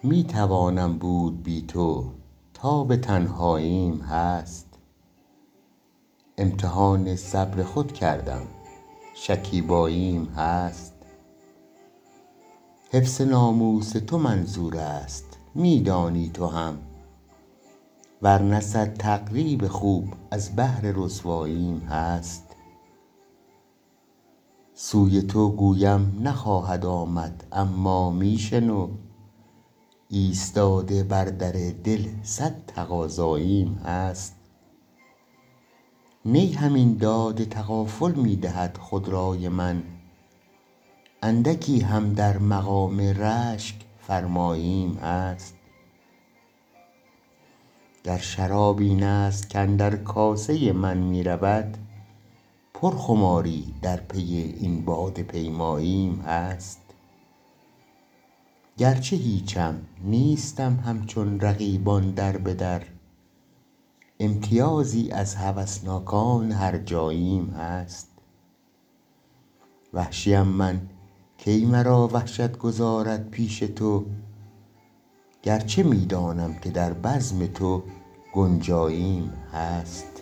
می توانم بود بی تو تا به تنهاییم هست. امتحان صبر خود کردم شکیباییم هست. حفظ ناموس تو منظور است می دانی تو هم، ورنه صد تقریب خوب از بهر رسواییم هست. سوی تو گویم نخواهد آمد اما می شنو، ایستاده بر در دل صد تقاضاییم هست. نی همین داد تغافل می دهد خود رای من، اندکی هم در مقام رشک فرماییم هست. گر شراب این است کاندر کاسه من می رود، پر خماری در پی این باده پیماییم هست. گرچه هیچم نیستم همچون رقیبان در به در، امتیازی از هوسناکان هرجاییم هست. وحشیم من کی مرا وحشت گذارد پیش تو، گرچه می دانم که در بزم تو گنجاییم هست.